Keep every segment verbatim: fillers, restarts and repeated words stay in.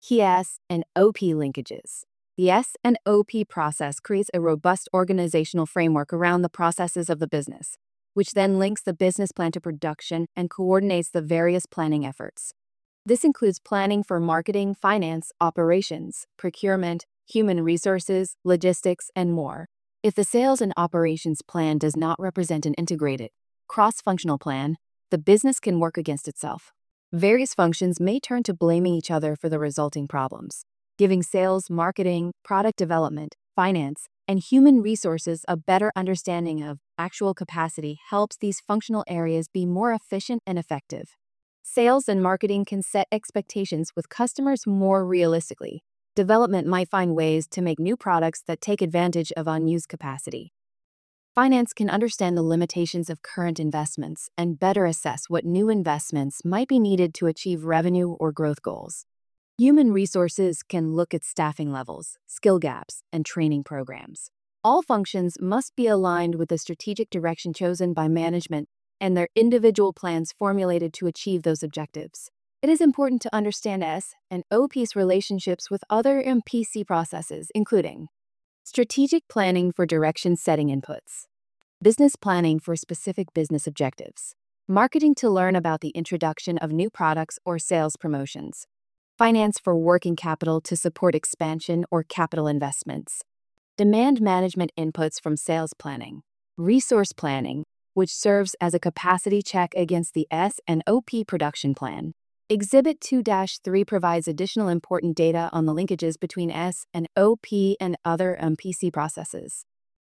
Key S and O P linkages. The S and O P process creates a robust organizational framework around the processes of the business, which then links the business plan to production and coordinates the various planning efforts. This includes planning for marketing, finance, operations, procurement, human resources, logistics, and more. If the sales and operations plan does not represent an integrated, cross-functional plan, the business can work against itself. Various functions may turn to blaming each other for the resulting problems. Giving sales, marketing, product development, finance, and human resources a better understanding of actual capacity helps these functional areas be more efficient and effective. Sales and marketing can set expectations with customers more realistically. Development might find ways to make new products that take advantage of unused capacity. Finance can understand the limitations of current investments and better assess what new investments might be needed to achieve revenue or growth goals. Human resources can look at staffing levels, skill gaps, and training programs. All functions must be aligned with the strategic direction chosen by management and their individual plans formulated to achieve those objectives. It is important to understand S and O P's relationships with other M P C processes, including strategic planning for direction setting inputs, business planning for specific business objectives, marketing to learn about the introduction of new products or sales promotions, finance for working capital to support expansion or capital investments, demand management inputs from sales planning, resource planning, which serves as a capacity check against the S and O P production plan. Exhibit two dash three provides additional important data on the linkages between S and O P and other M P C processes.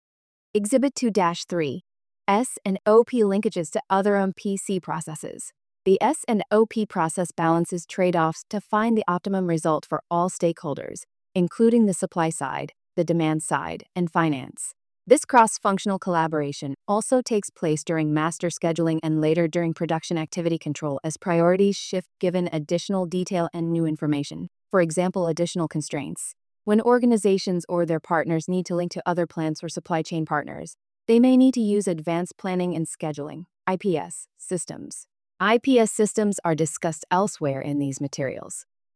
Exhibit two dash three, S and O P linkages to other M P C processes. The S and O P process balances trade-offs to find the optimum result for all stakeholders, including the supply side, the demand side, and finance. This cross-functional collaboration also takes place during master scheduling and later during production activity control as priorities shift given additional detail and new information. For example, additional constraints. When organizations or their partners need to link to other plants or supply chain partners, they may need to use advanced planning and scheduling, I P S, systems. I P S systems are discussed elsewhere in these materials.